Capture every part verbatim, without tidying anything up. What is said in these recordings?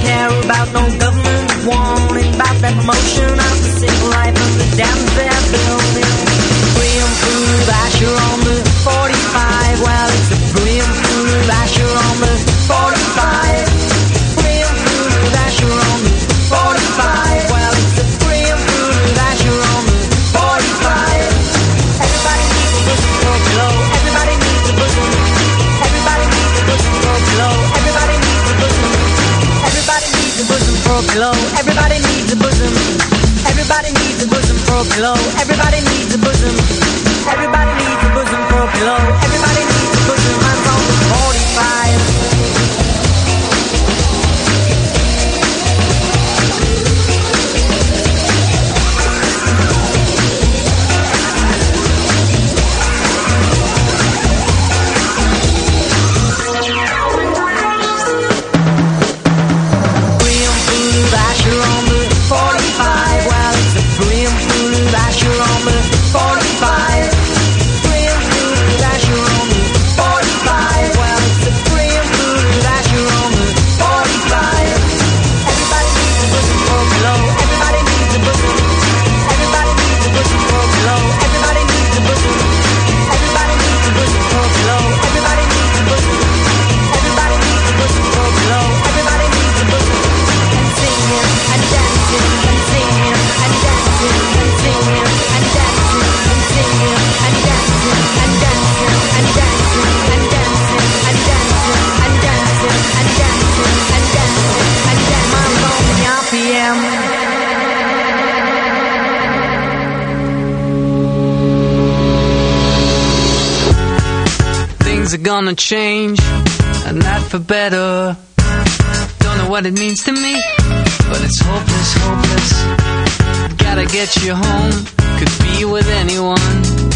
care about no government warning about that promotion of the civil life of the damn fair building. Brilliant food, Asher on the forty-five. Well, it's a brilliant food, Asher on the forty-five. Brilliant food, Asher on the forty-five. Well, it's a brilliant food, Asher on the forty-five. Everybody needs a bosom for a glow. Everybody needs a bosom. Everybody needs a bosom for a glow. Everybody needs a bosom. Everybody needs a bosom for a glow. Everybody needs a bosom. Everybody needs a bosom for a glow. Everybody needs a bosom. Everybody needs a bosom for a glow. Everybody needs a bosom. I'm on the forty-five. Gonna change, and not for better. Don't know what it means to me, but it's hopeless, hopeless. Gotta get you home, could be with anyone.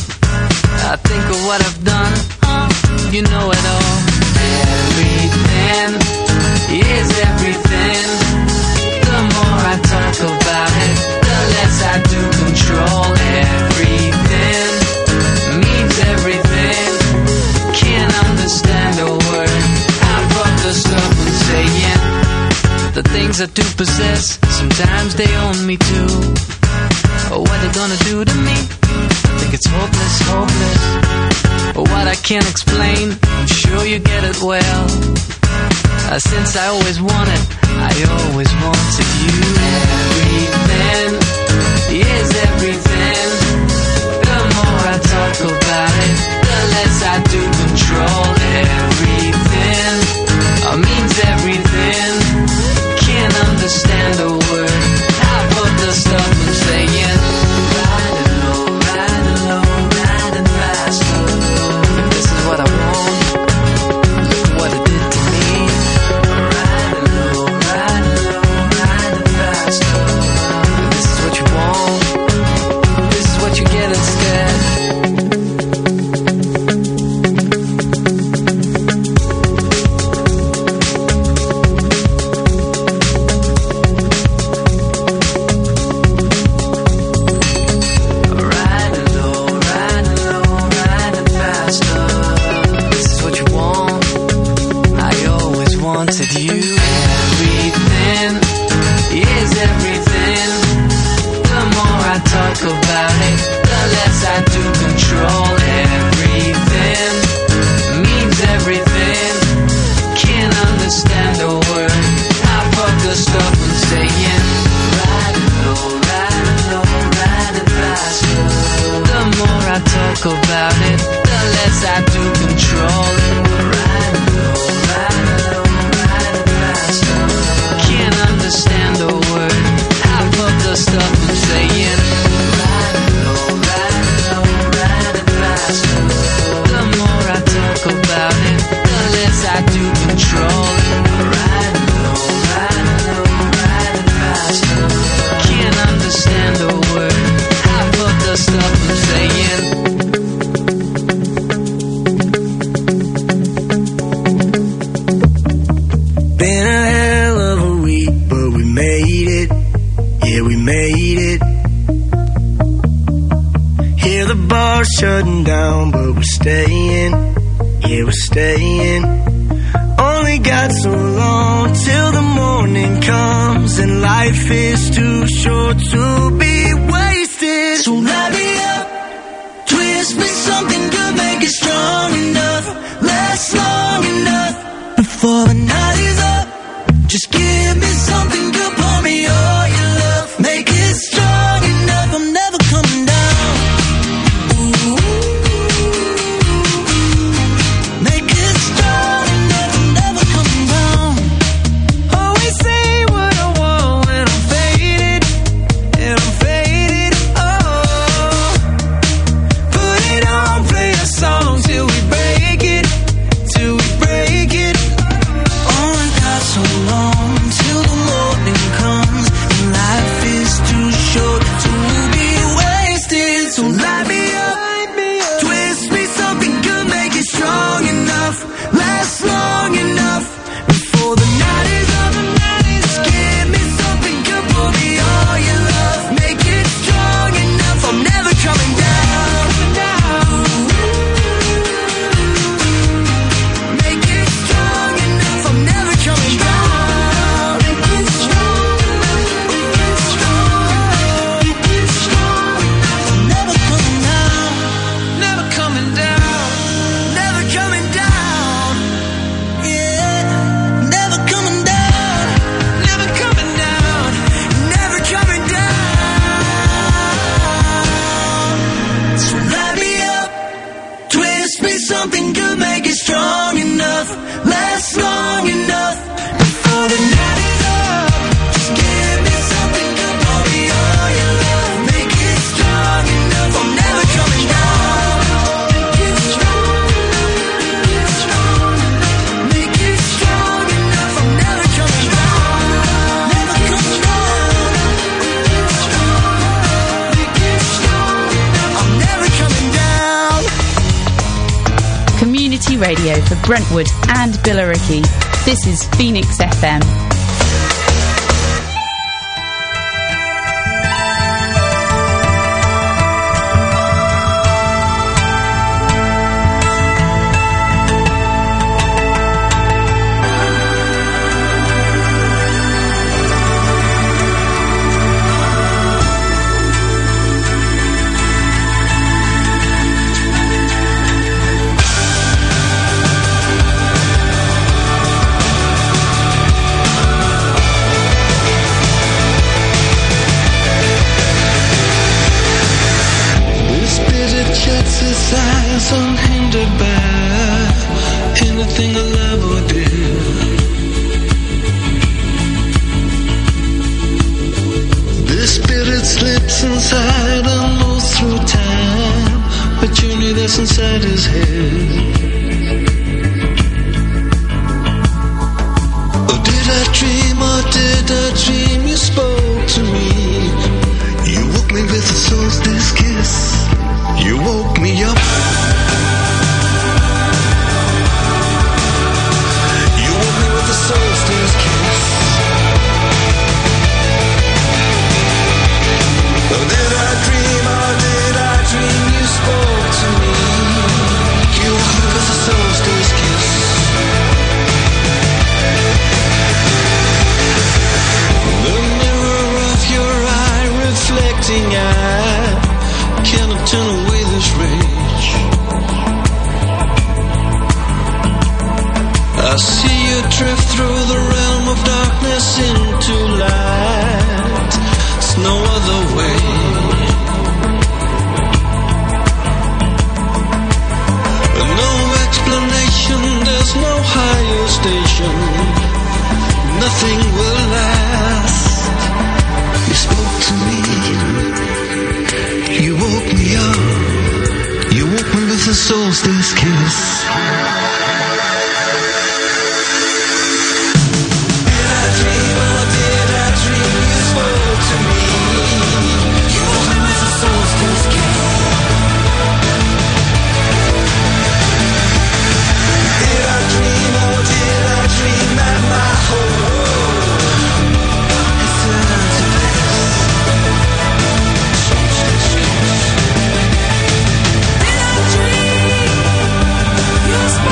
I think of what I've done, oh, you know it all. Everything is everything. The more I talk about it, the less I do control. Everything means everything. Can't understand a word. I fuck the stuff I'm saying. The things I do possess, sometimes they own me too. Oh, what they gonna do to me? I think it's hopeless, hopeless. But what I can't explain, I'm sure you get it well. Uh, since I always wanted, I always wanted you. Everything is everything. The more I talk about it, the less I do control. Everything uh, means everything. Can't understand a word. Half of the stuff I'm saying. Riding low, riding low, riding faster. This is what I want. Look at what it did to me. Riding low, riding low, riding faster. This is what you want. This is what you get instead. Shutting down, but we're staying. Yeah, we're staying. Only got so long till the morning comes. life is too short to be wasted. So light me up, twist me something good, make it strong enough, last long enough before the night is up. Just give me something good, pour me all your love, make it strong enough. I'm never coming down. Ooh. Make it strong enough, I'm never coming down. Always say what I want when I'm faded, and I'm faded. Oh, put it on, play a song till we break it, till we break it. Only got so long till the morning comes, and life is too short to be wasted. So light me up, twist me something good, make it strong enough, last long enough before the night is up. Just give me something good, pour me all your love, make it strong enough. I'm never coming down. Make it strong enough. I'm never coming down. Make it strong enough. Make it strong. Make it strong enough. I'm never coming down. Never coming down. Never coming down. Yeah, never coming down. Never coming down. Never coming down. So light me up, twist me something good, make it strong enough, last long enough before the night is up. Just give me something good, pour me all your love, make it strong enough. I'm never coming down. Make it strong enough. Make it strong enough. Make it strong enough. I'm never coming down. Never coming down. Make it strong. Make it strong enough. I'm never coming down. Community radio for Brentwood and Billericay. This is Phoenix F M. This bitter exercise unhindered by anything I love or did. This spirit slips inside and moves through time, a journey that's inside his head. Oh, did I dream or did I dream you spoke to me? You woke me with a solstice kiss. You woke me up. You woke me with a solstice kiss. Oh, did I dream or did I dream you spoke to me? You woke me with a solstice kiss. The mirror of your eye reflecting eye cannot turn away this rage. I see you drift through the realm of darkness into light. There's no other way. No explanation, there's no higher station. Nothing will last. You spoke to me. You woke me up. You woke me with a solstice kiss. Did I dream or did I dream you spoke to me? You woke me with a solstice kiss. Did I dream or did I dream that my whole world has turned to this? Solstice kiss. Did I dream you spoke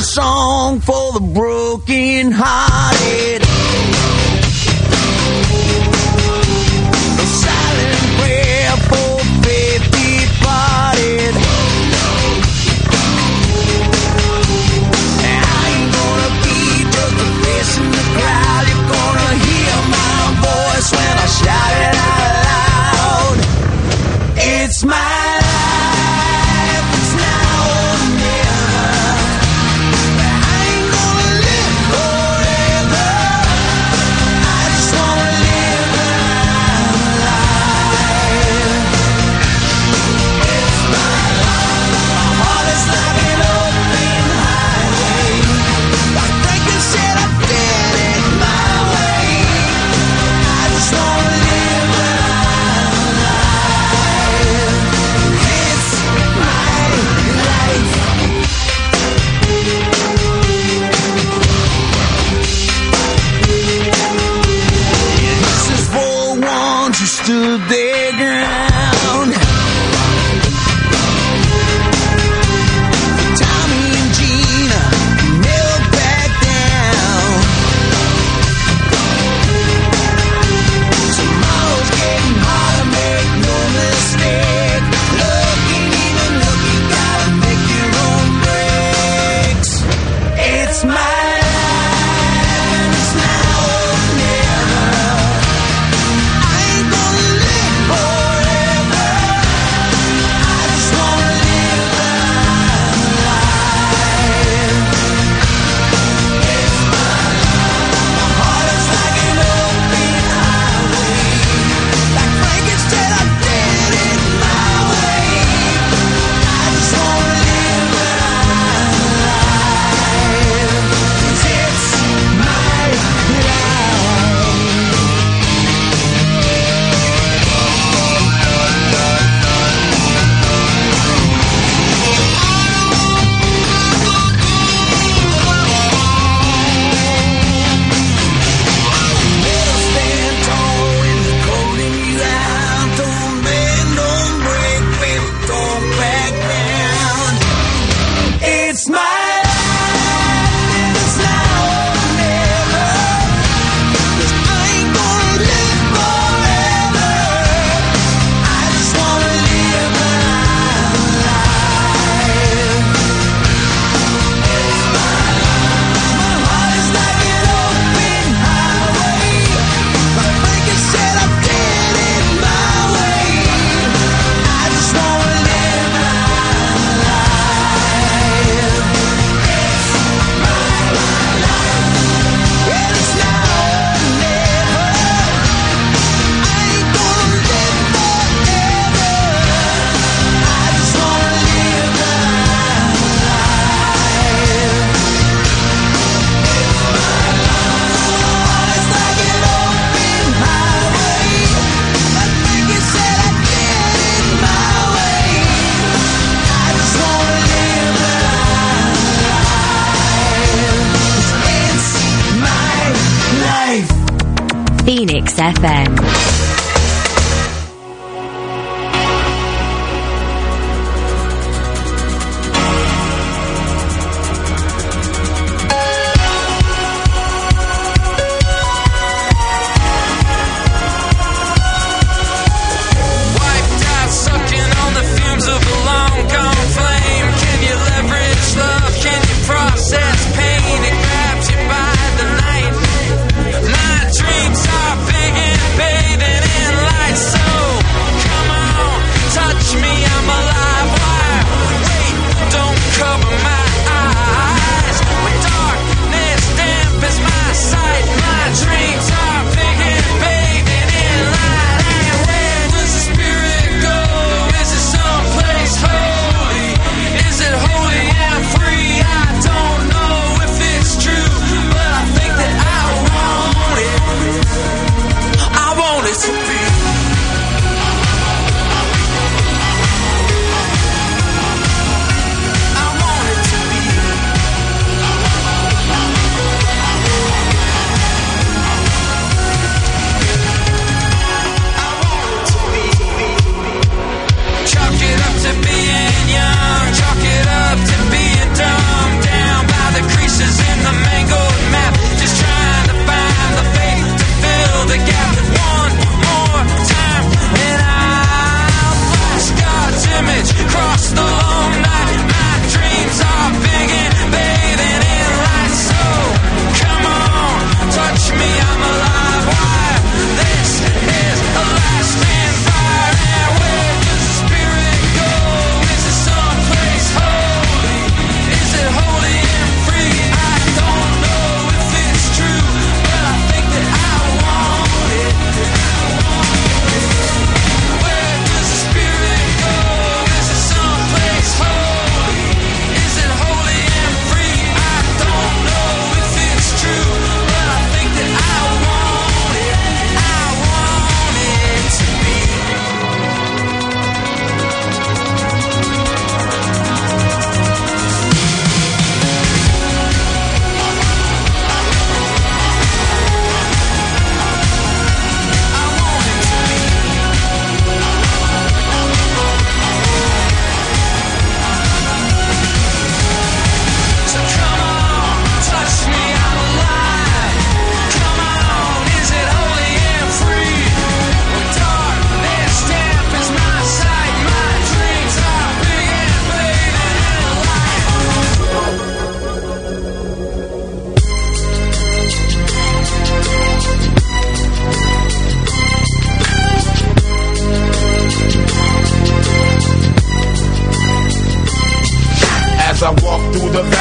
a song for the broken hearted. A silent prayer for faith departed. I ain't gonna be just a face in the crowd. You're gonna hear my voice when I shout it out loud. It's my life, it's now or never. I ain't gonna live forever. I just wanna live my life. It's my life. My heart is like an open highway. Like Franklin said, I did it my way. I just wanna live my life. It's my life. This is for ones who stood their ground. Tommy and Gina never back down. Tomorrow's getting harder, make no mistake. Looking, even looking, gotta make your own breaks. It's my life, and it's now or never. I ain't gonna live forever. I just wanna live my life. It's my life. My heart is like an open highway. Like Franklin said, I did it my way. I just wanna live my life. 'Cause it's my Never stand tall when they're holding you out. Don't bend, don't break, baby, don't back down. It's my life, and it's now or never. 'Cause I ain't gonna live forever. I just wanna live my life. It's my life. My heart is like an open highway. Like Franklin said, I did it my way. I just wanna live my life. It's my life. And it's now or never. I ain't gonna live forever. I just wanna live my life. It's like an open highway. Like Franklin said, I did it my way. I just wanna live my life. It's my life. Phoenix F M. Wiped out, sucking on the fumes of a long gone flame. Can you leverage love? Can you process pain? It grabs you by the night. My dreams are big and bathing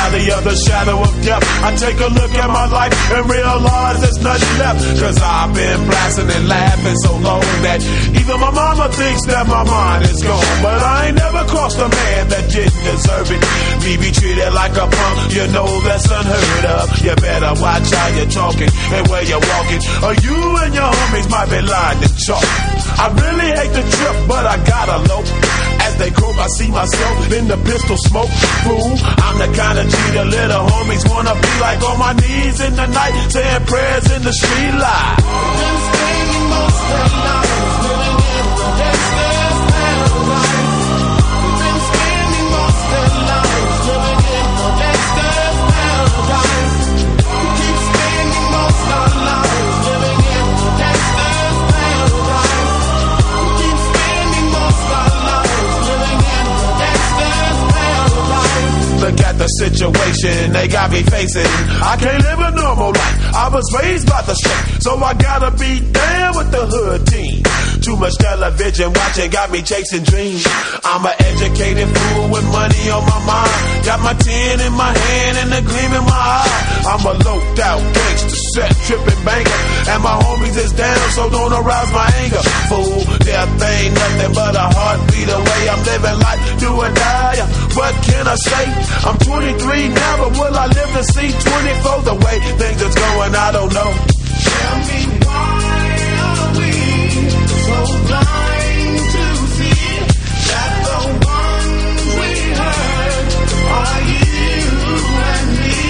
valley of the shadow of death, I take a look at my life and realize there's nothing left. Cause I've been blasting and laughing so long that even my mama thinks that my mind is gone. But I ain't never crossed a man that didn't deserve it. Me be treated like a punk, you know that's unheard of. You better watch how you're talking and where you're walking, or you and your homies might be lying in chalk. I really hate the trip, but I gotta low. As they croak, I see myself in the pistol smoke. Fool, I'm the kind of G the little homies wanna be like, on my knees in the night, saying prayers in the street light. Been spending most of their lives living in the gangster's paradise. Been spending most of their lives living in the gangster's paradise. We keep spending most of our lives living in the gangster's paradise. We keep spending most of our lives living in the gangster's paradise. Look at the situation they got me facing. I can't live a normal life. I was raised by the street, so I gotta be down with the hood team. Too much television watching got me chasing dreams. I'm an educated fool with money on my mind. Got my tin in my hand and a gleam in my eye. I'm a loped out gangster, set tripping banker, and my homies is down, so don't arouse my anger. Fool, death ain't nothing but a heartbeat away. I'm living life, do or die. What can I say? I'm twenty-three now, but will I live to see twenty-four? The way things is going, I don't know. Tell me why are we so blind to see that the ones we hurt are you and me?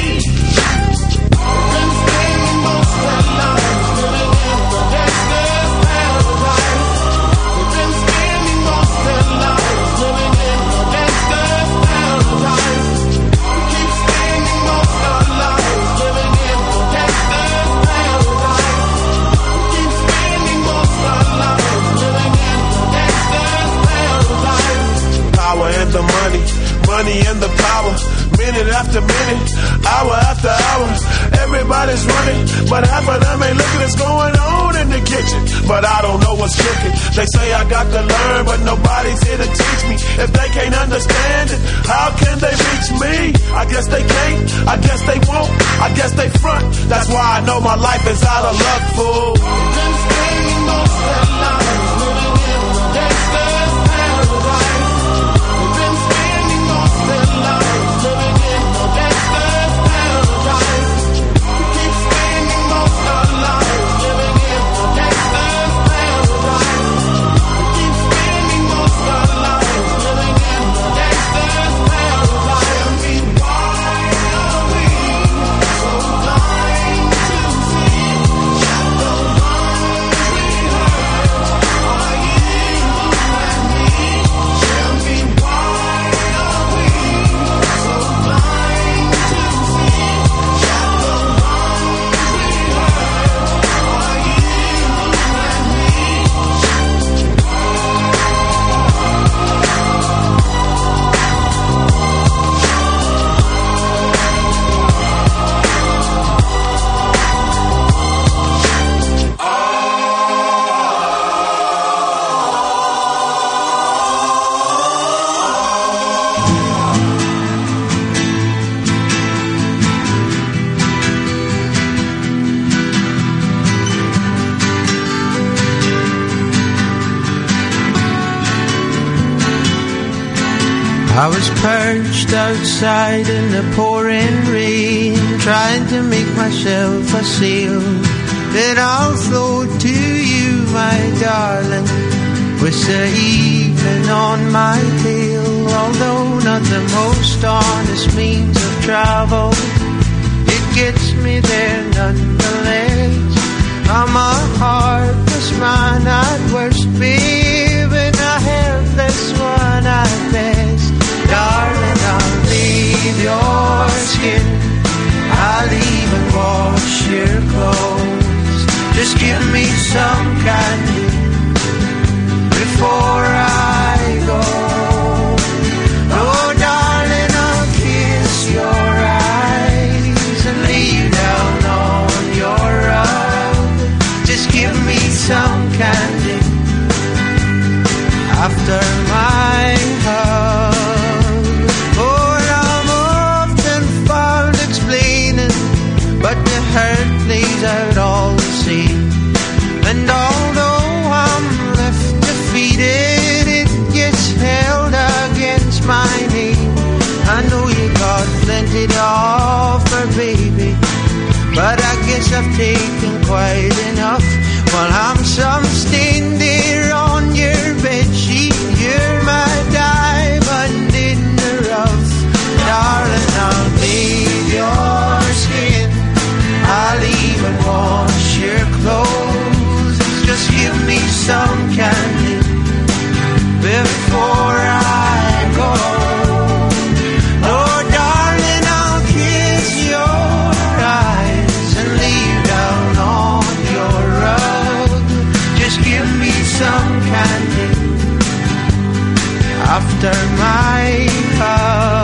We've been spending most of our lives living in the gangster's paradise. We've been spending most of our lives living in the gangster's paradise. We keep spending most of our lives living in the gangster's paradise. We keep spending most of our lives living in the gangster's paradise. Power and the money, money and the power. Minute after minute, hour after hour, everybody's running, but half of them ain't looking what's going on in the kitchen. But I don't know what's cooking. They say I got to learn, but nobody's here to teach me. If they can't understand it, how can they reach me? I guess they can't, I guess they won't, I guess they front. That's why I know my life is out of luck, fool. We've been spending most of our lives living in the gangster's paradise. We've been spending most of our lives living in the gangster's paradise. We keep spending most of our lives living in the gangster's paradise. We keep spending most of our lives living in the gangster's paradise. Tell me why are we so blind to see that the ones we hurt are you and me? Tell me why are we so blind to see that the ones we hurt are I was perched outside in the pouring rain, trying to make myself a sail that I'll float to you, my darling, with the evening on my tail. Although not the most honest means of travel, it gets me there nonetheless. I'm a heartless man at worst, babe, and a helpless one at best. Darling, I'll leave your skin, I'll even wash your clothes. Just give me some candy before I go. Oh, darling, I'll kiss your eyes and lay you down on your rug. Just give me some candy after my hug. Oh, and I'm often And although I'm left defeated, it gets held against my name. I know you got plenty to offer, baby, but I guess I've taken quite enough. While I'm some stain there on your bedsheet, you're my diamond in the rough. Darling, I'll bathe your skin, I'll even wash your clothes. Just give me some candy before I go. Oh, darling, I'll kiss your eyes and lay down on your rug. Just give me some candy after my hug.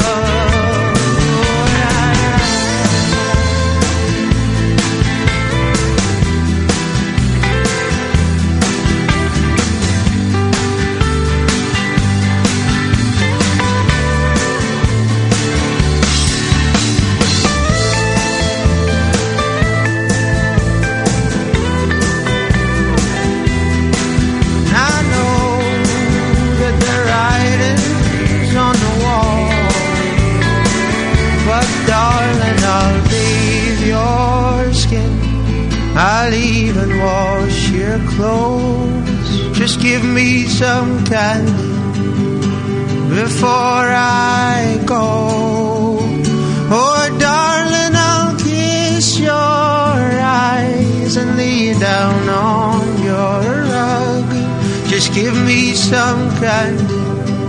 Darling, I'll bathe your skin, I'll even wash your clothes. Just give me some candy before I go. Oh, darling, I'll kiss your eyes and lay down on your rug. Just give me some candy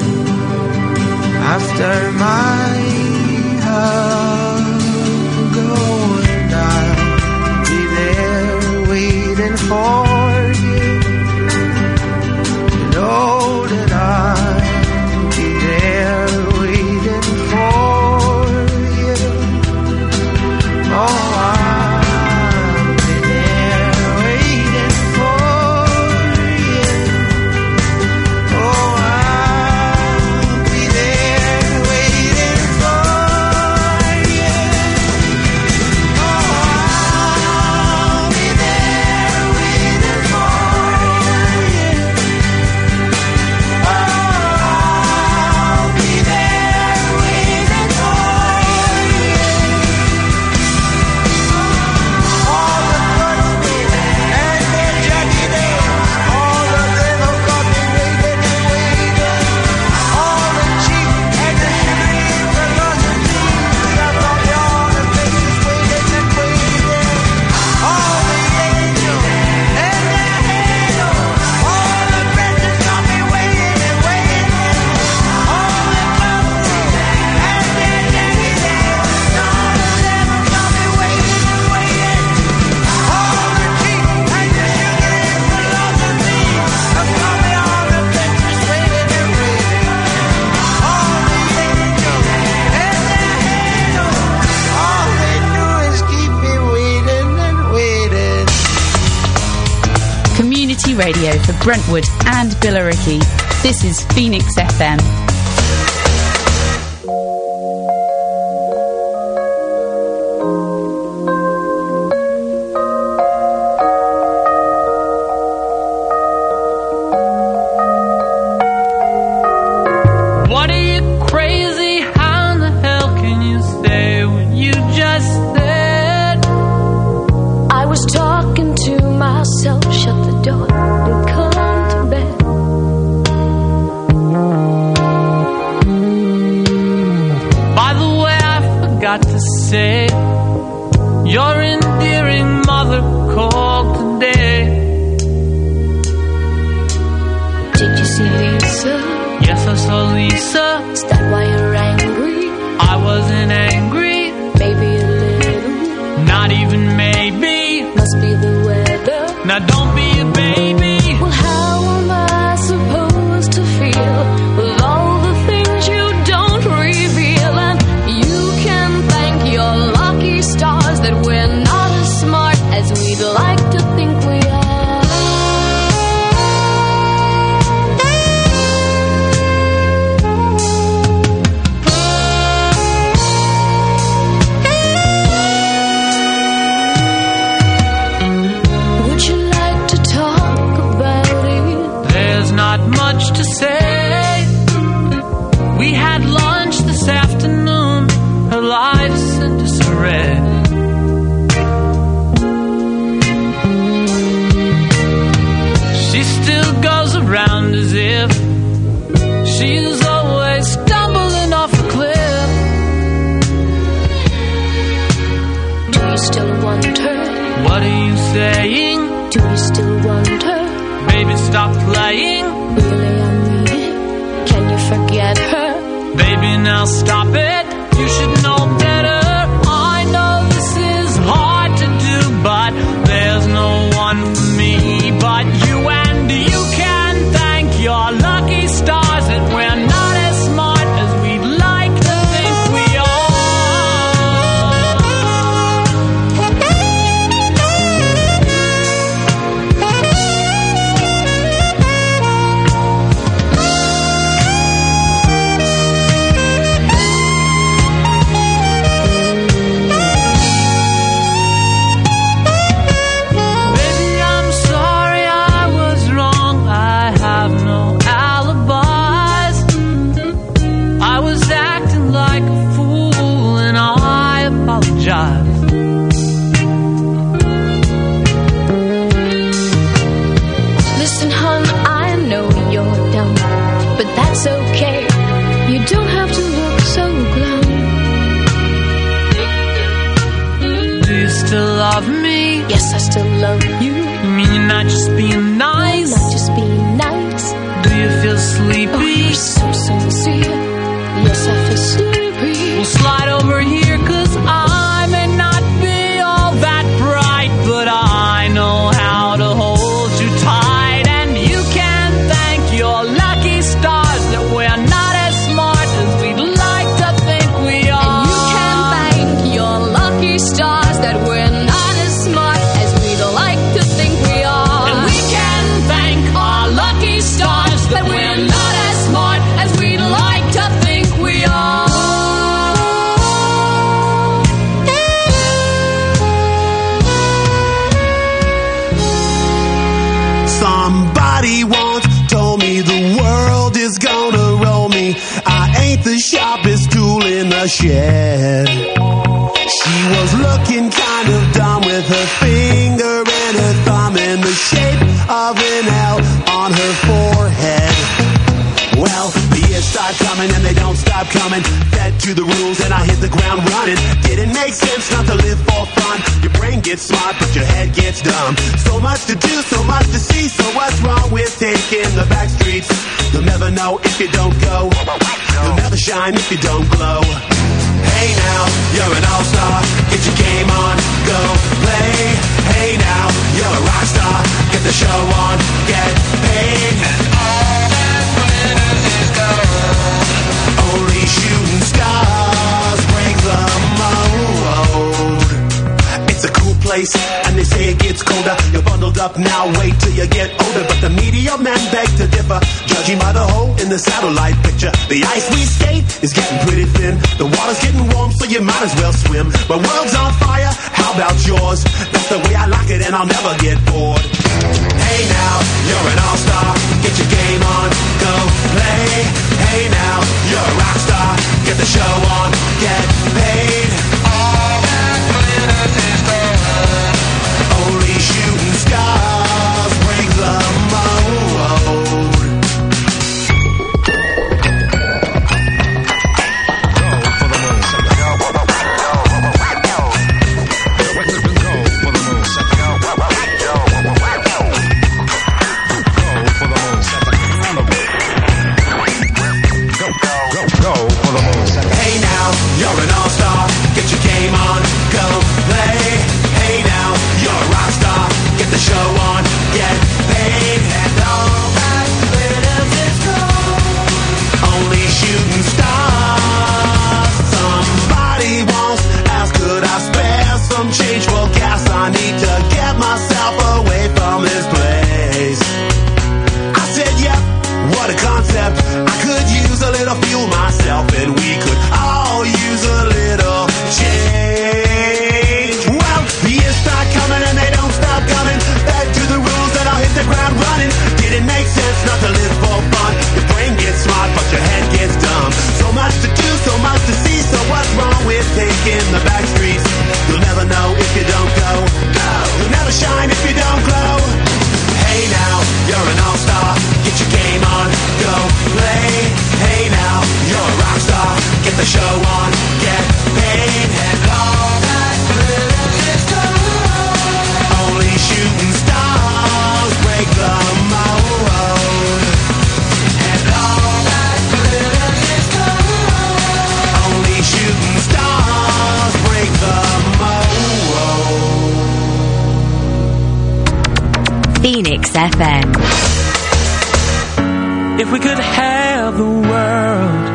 after my go, and I'll be there waiting for you. You know that I'll be there waiting for you. Oh, I'll be there waiting for you. Oh, I'll be there waiting for you. Radio for Brentwood and Billericay. This is Phoenix F M. What are you crazy? How in the hell can you stay when you just said? I was talking to myself, shut the door and come to bed. By the way, I forgot to say, your endearing mother called today. Did you see Lisa? Yes, I saw Lisa. Is that why you're angry? I wasn't angry. Maybe a little. Not even maybe. Must be the weather. Now don't be a baby. Well, how am I supposed to feel with all the things you don't reveal? And you can thank your lucky stars that we're not as smart as we'd like to think we are. Would you like to I'll stop it. You should know better. I know this is hard to do, but there's no one for me but you, and you can thank your lucky stars that we're not as smart as we'd like to think we Listen, hon, I know you're dumb, but that's okay. You don't have to look so glum. Do you still love me? Yes, I still love you. You mean you're not just being nice? Not just being nice. Do you feel sleepy? Oh, you're so sincere. Yes, I feel sleepy. We'll slide over here, cause I may not be all that bright, but I know how to hold you tight. And you can thank your lucky stars that we're not as smart as we'd like to think we are. And you can thank your lucky stars that we're not as smart as we'd like to think we are. And we can thank our lucky stars that we're not as smart as we'd like to think we are. Somebody once told me the world is gonna roll me. I ain't the sharpest tool in the shed. She was looking kind of dumb with her finger and her thumb in the shape of an L on her forehead. Well, the years start coming and they don't stop coming. Fed to the rules and I hit the ground running. Didn't make sense not to live for fun. Your brain gets smart but your head gets dumb. So much to do, so much to see. So what's wrong with taking the back streets? You'll never know if you don't go. You'll never shine if you don't glow. Hey now, you're an all-star. Get your game on, go play. Hey now, you're a rock star. Get the show on, get paid. And all that glitters is gold. Only shooting stars break the mold. It's a cool place, and they say it gets colder. You're bundled up now, wait till you get older. But the media men beg to differ, judging by the hole in the satellite picture. The ice we skate is getting pretty thin. The water's getting warm, so you might as well swim. My world's on fire, how about yours? That's the way I like it, and I'll never get bored. Hey now, you're an all-star. Get your game on, go play. Hey now, you're a rock star. Get the show on, get paid. All that glitters is gold. Only shooting stars break the mold. You're an all-star, get your game on, go play. Hey now, you're a rock star, get the show on, get paid. And all that glitters is gold. Only shooting stars. Somebody once asked, could I spare some change for gas? I need to get myself away from this place. I said, yep, what a concept. I could use a little fuel myself, and we could all use a little change. Well, the years start coming and they don't stop coming. Back to the rules and I'll hit the ground running. Didn't make sense not to live for fun. Your brain gets smart but your head gets dumb. So much to do, so much to see. So what's wrong with taking the back streets? You'll never know if you don't go. You'll never shine if you don't glow. Hey now, you're an all-star. Get your game on, go play. Hey now, you're a rock star. Get the show on, get paid. And all that glitters is gold. Only shooting stars break the mold. And all that glitters is gold. Phoenix F M. If we could have the world,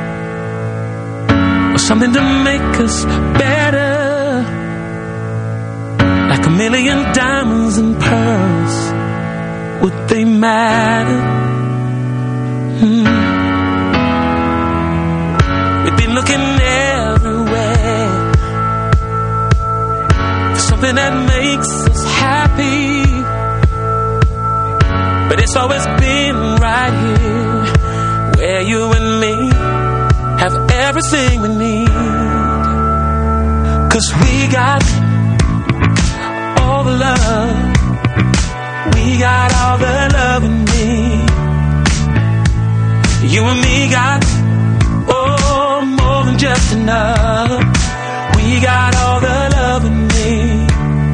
or something to make us better, like a million diamonds and pearls, would they matter? Hmm. We've been looking everywhere for something that makes us happy, but it's always been right here, where you and me have everything we need. 'Cause we got all the love, we got all the love we need. You and me got, oh, more than just enough. We got all the love we need.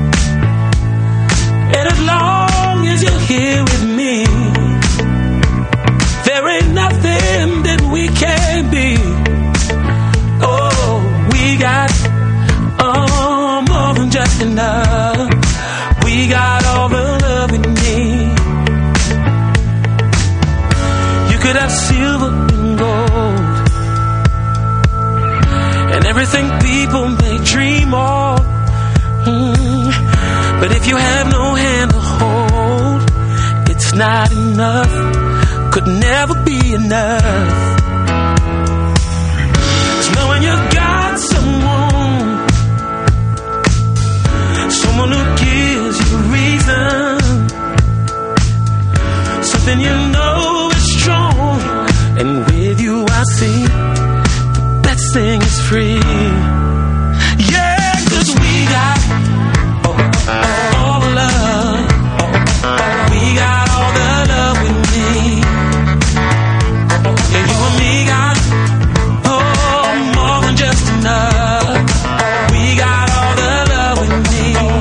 And as long as you're here with me, there ain't nothing that we can't be. Oh, we got, oh, more than just enough. We got all the love we need. You could have silver and gold, and everything people may dream of. Mm. But if you have no hand to hold, it's not enough. Could never be enough. 'Cause knowing you got someone, someone who gives you reason, something you know is strong, and with you I see the best thing is free. Yeah, 'cause we got all the love, we got all the love we need. Yeah, you and me got, oh, more than just enough. We got all the love we need.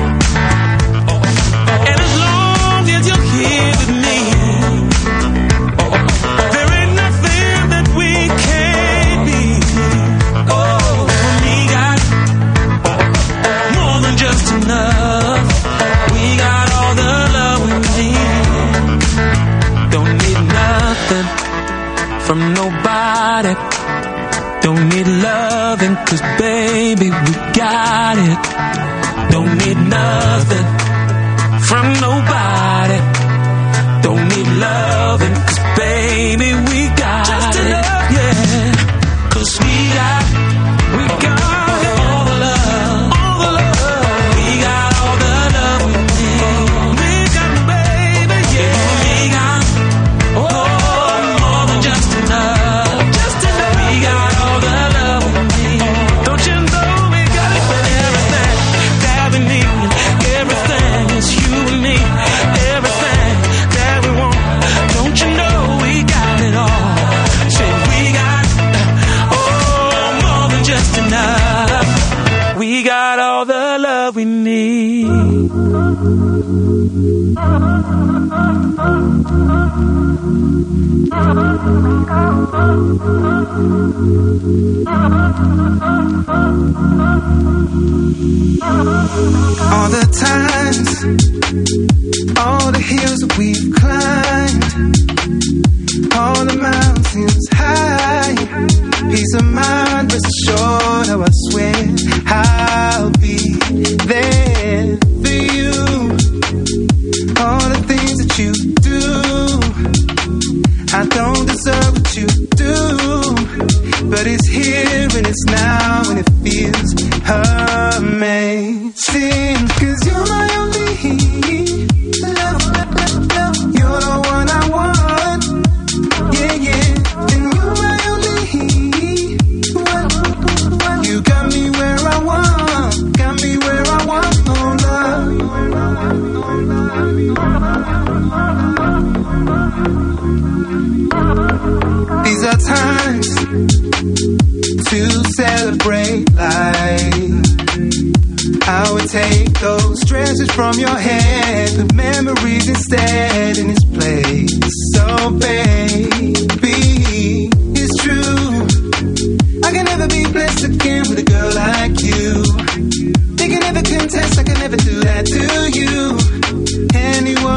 And as long as you're here with me, there ain't nothing that we can't be. Oh, we got more than just enough. We got all the love we need. Don't need nothing from nobody. Don't need loving, 'cause baby, we got it. Don't need nothing from nobody. Don't need loving, 'cause baby, we got just it. Enough. Yeah, 'cause we got, we got all the love, all the love. We got all the love we need. We got, baby, yeah. We got, oh, more than just enough. Just enough. We got all the love we need. Don't you know we got it for everything that we need? Everything is you and me. Everything that we want. Don't you know we got it all? Say we got, oh, more than just enough. We got all the love we need. All the times, all the hills that we've climbed, all the mountains high, peace of mind, rest assured, how I swear I'll be there for you. All the things that you do, I don't deserve what you do, but it's here and it's now and it feels amazing. 'Cause you're my only love, love, you're the one I want. Yeah, yeah, and you're my only one. You got me where I want, got me where I want, oh love. These are times to celebrate life. I would take those treasures from your head, the memories instead in this place. So baby, it's true, I can never be blessed again with a girl like you. They can never contest, I can never do that to you. Anyone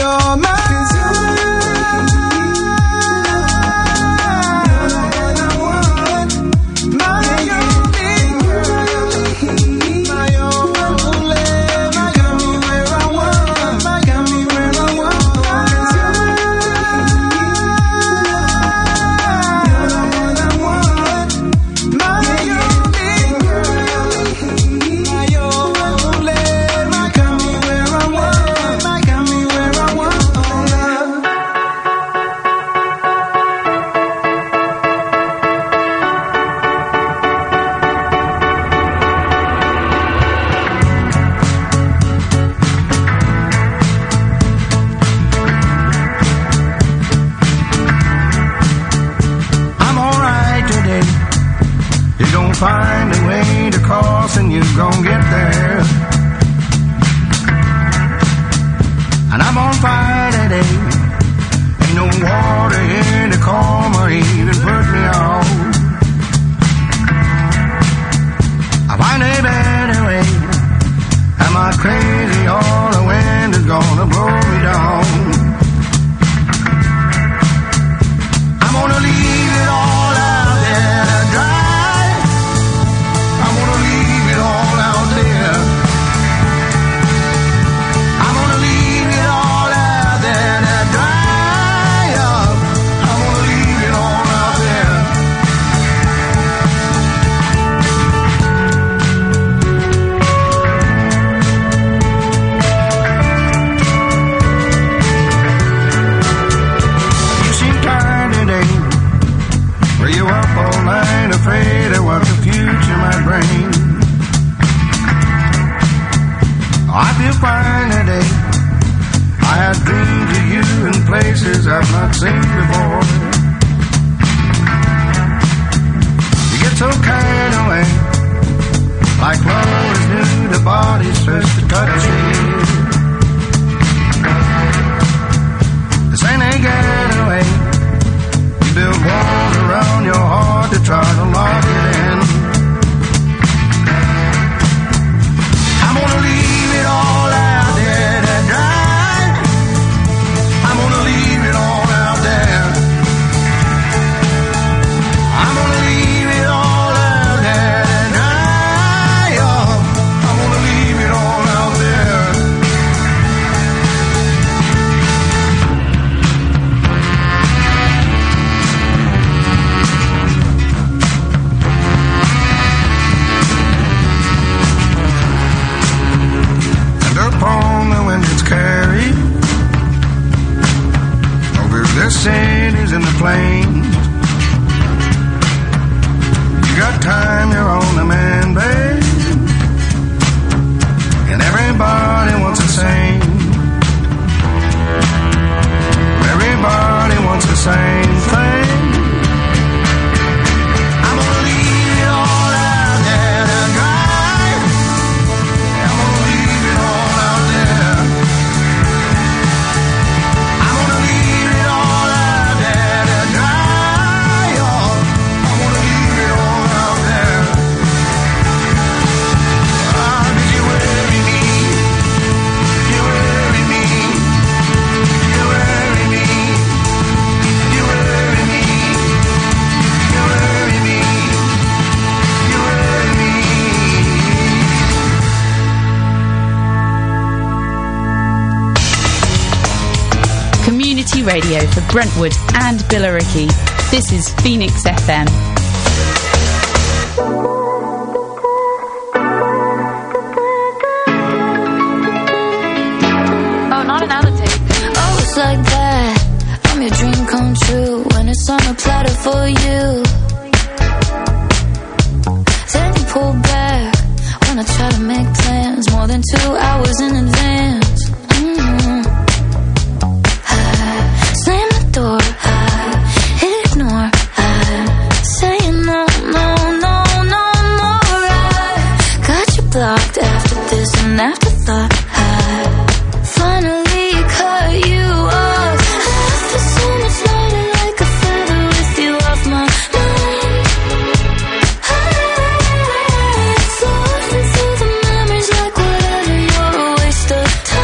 you're mine. Find a way to cross and you gon' get there. And I'm on fire today. Ain't no water here to calm or even put me off. I find a better way. Am I crazy or the wind is gonna blow me down? I'm gonna leave it all out there to dry. Afraid of what the future might bring. I feel fine today. I had dreams of you in places I've not seen before. You get so kind of way, like love is new, the body's first to touch it. This ain't a getaway. You build walls around your heart to try to lock it in. I'm gonna leave it all out there to dry. I'm gonna leave it all out there. I'm gonna leave it all out there to dry. Oh, I'm gonna leave it all out there. Upon the wind it's carried over the cities and the plains. You got time, you're on the man, babe, and everybody wants the same. Everybody wants the same thing. I'm gonna leave it all out there to dry. I'm gonna leave it all out there. I'm gonna leave it all out there to dry. Oh, I'm gonna leave it all out there. Ah, did you worry me? You worry me. You worry me. You worry me. You worry me. You worry me. Community radio for Brentwood and Billericay. This is Phoenix F M. Oh, not another take. Oh, it's like that. I'm your dream come true when it's on a platter for you. Then you pull back when I try to make plans more than two hours in advance. Mm-hmm. I slam the door, I ignore, I say no, no, no, no more. I got you blocked after this and afterthought. I finally cut you off. I feel so much lighter, like a feather with you off my mind. I float through the memories like whatever, you're a waste of time.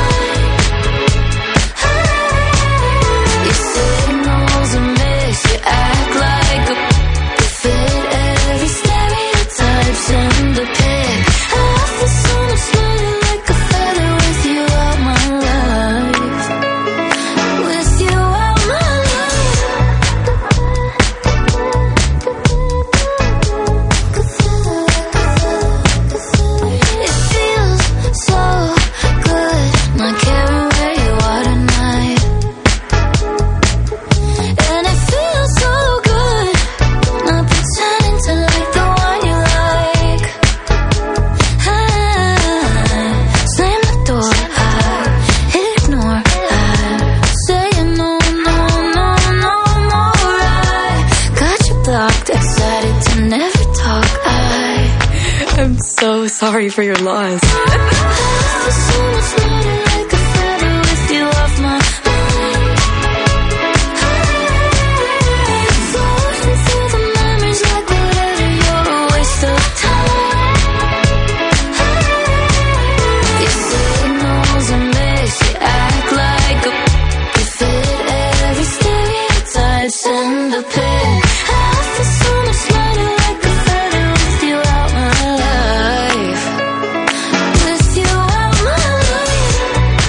sorry for your loss. Send a pic. I feel so much lighter, like a feather with you out my life. With you out my life.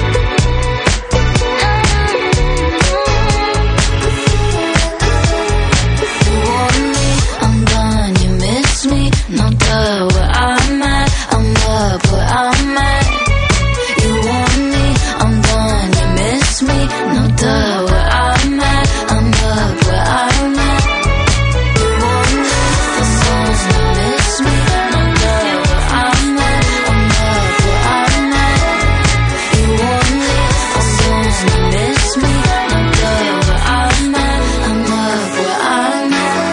You want me, I'm gone. You miss me, no duh. Where I'm at, I'm up where I'm at. You want me, I'm gone. You miss me, no duh. Where I'm at, I'm up where I'm at. You want me, I'm gone. You miss me, no duh. Where I'm at, I'm up where I'm at. You want me, I'm gone. You miss me, no duh. Where I'm at, I'm up where I'm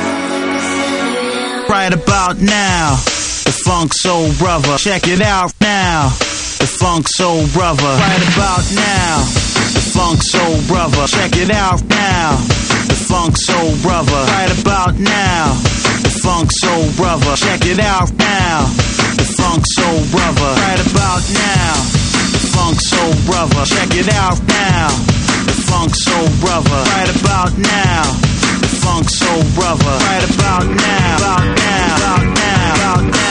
at. Right about now, the Funk Soul Brother. Check it out now, the Funk Soul Brother. Right about now, the Funk Soul Brother. Check it out now, the Funk Soul Brother. Right about now, the Funk Soul Brother. Check it out now, the Funk Soul Brother. Right about now, the Funk Soul Brother. Check it out now, the Funk Soul Brother. Right about now, the Funk Soul Brother. Right about now, about now, about now, about now.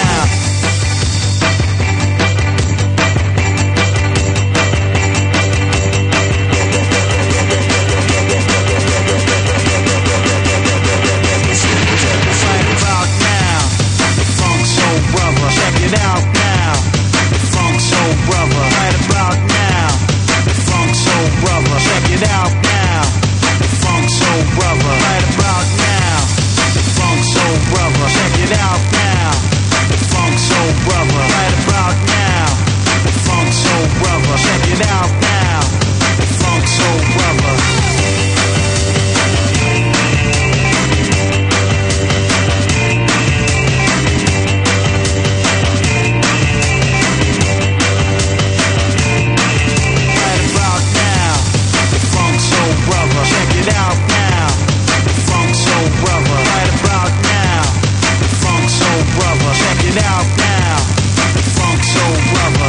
Check it out now, the Funk Soul Brother. Right about now, the Funk Soul Brother. Check it out now, the Funk Soul Brother. Right about now, the Funk Soul Brother. Check it out now, the Funk Soul Brother. Right about now, the Funk Soul Brother. Check it out now, the Funk Soul Brother. Check it out now, the Funk Soul Brother. Right about now, the Funk Soul Brother. Check it out now, the Funk Soul Brother.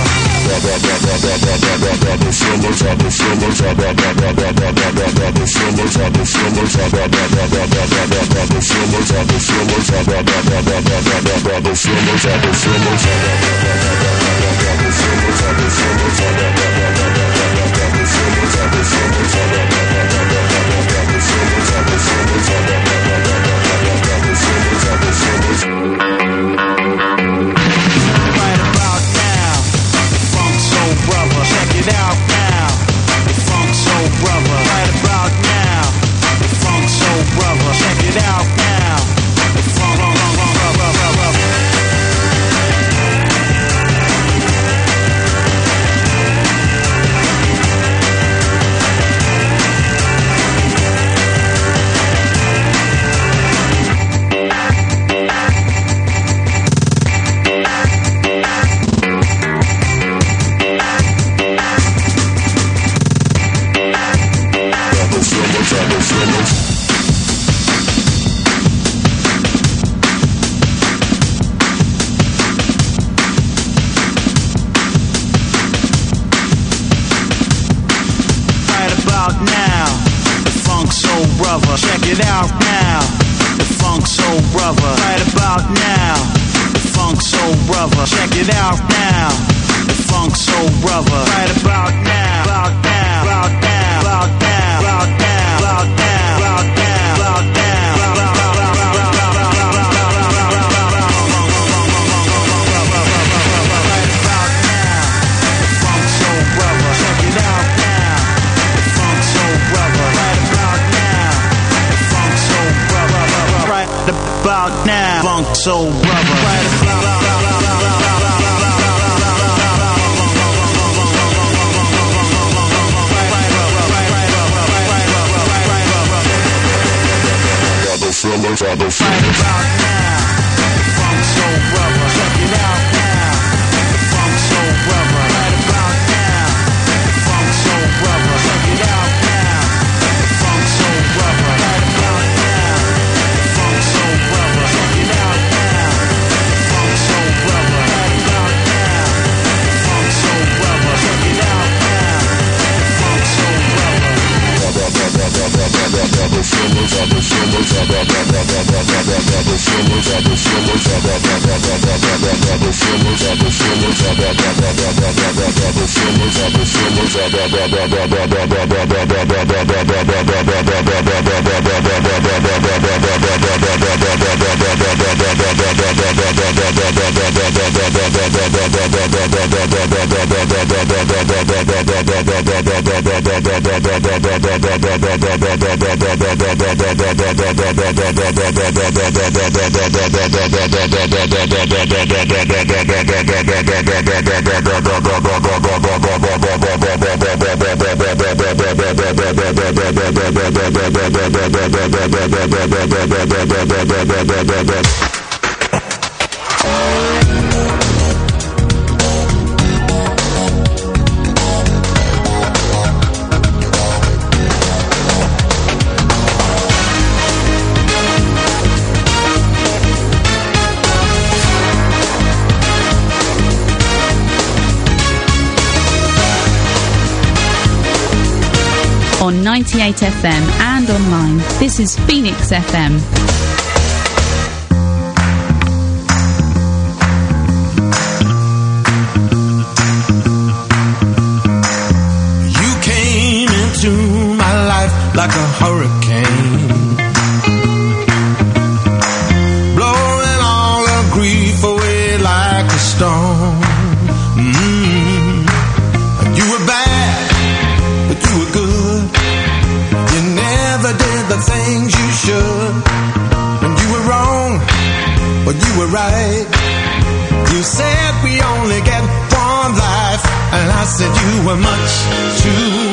Right about now, the Funk Soul Brother. Check it out now, the Funk Soul Brother. Right about now, the Funk Soul Brother. Check it out now, the Funk Brother. Check it out now, the Funk Soul Brother. Right about now, the Funk Soul Brother. Check it out now, the Funk Soul Brother. Right about now, about now, about now, about now, about now, about now, about now, about now. About now, Funk Soul Brother. Right about now, Funk Soul Brother. Check it out now, On ninety-eight F M and online, this is Phoenix F M. You came into my life like a hurricane, blowing all the grief away like a storm. Mm-hmm. You were bad, but you were good. You never did the things you should. When you were wrong, but you were right. You said we only get one life, and I said you were much too